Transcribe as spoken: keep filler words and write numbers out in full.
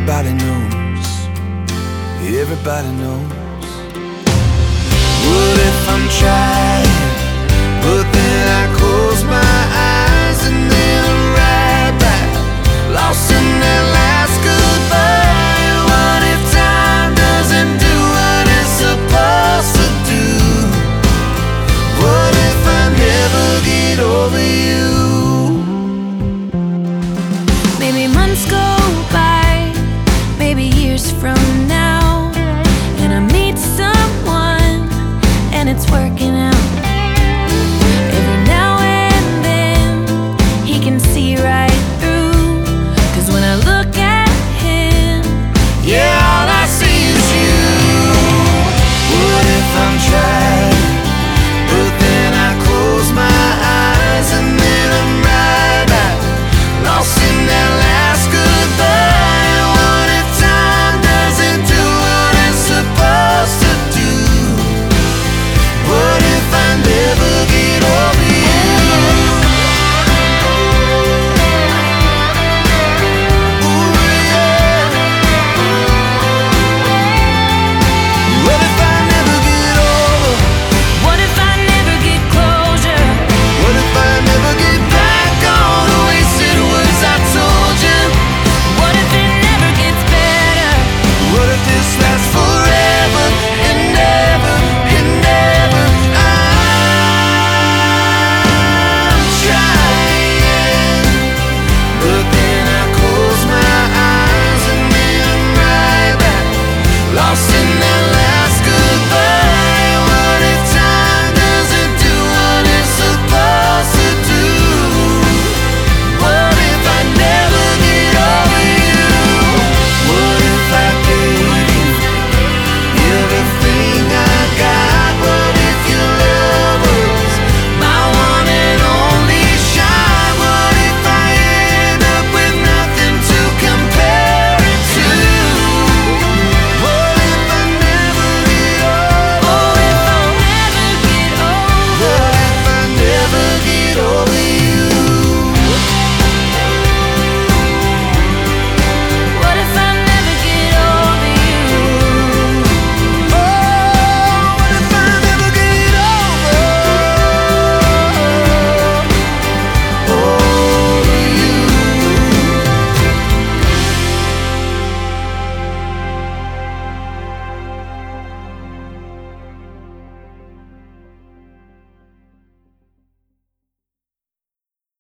everybody knows, everybody knows. What if I'm trying, but then I close my eyes and then I'm right back, lost in that last goodbye? What if time doesn't do what it's supposed to do? What if I never get over you? Maybe months go by, maybe years from now, and I meet someone and it's working